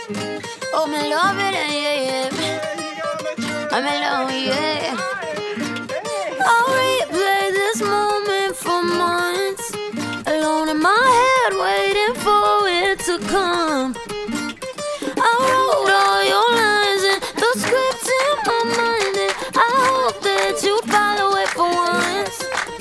Oh, me love it, yeah, yeah. I'm alone, yeah. I'll replay this moment for months, alone in my head, waiting for it to come. I wrote all your lines and the script in my mind, and I hope that you'd follow it for once.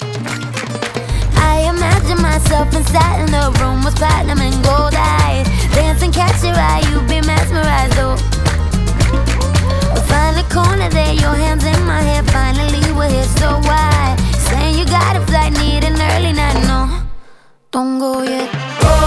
I imagine myself inside in the room with platinum and gold eyes, dancing, catch your eye, you'd be mesmerized, though. We'll find a corner there, your hands in my hair, finally we're here, so why? Saying you got a flight, need an early night, no, don't go yet. Oh,